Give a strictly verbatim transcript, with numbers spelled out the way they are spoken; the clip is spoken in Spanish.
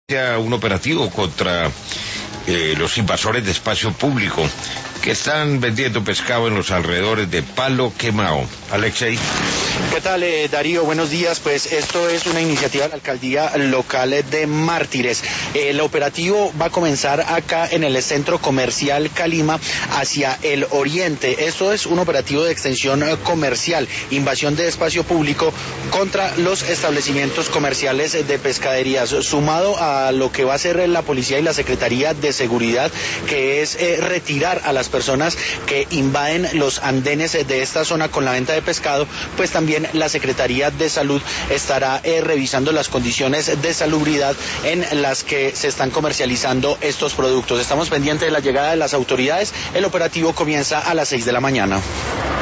Un operativo contra eh, los invasores de espacio público que están vendiendo pescado en los alrededores de Palo Quemao. Alexei. ¿Qué tal, eh, Darío? Buenos días. Pues esto es una iniciativa de la alcaldía local de Mártires. El operativo va a comenzar acá en el centro comercial Calima hacia el oriente. Esto es un operativo de extensión comercial, invasión de espacio público contra los establecimientos comerciales de pescaderías, sumado a lo que va a hacer la policía y la Secretaría de Seguridad, que es eh, retirar a las personas que invaden los andenes de esta zona con la venta de pescado. Pues también la Secretaría de Salud estará eh, revisando las condiciones de salubridad en las que se están comercializando estos productos. Estamos pendientes de la llegada de las autoridades. El operativo comienza a las seis de la mañana.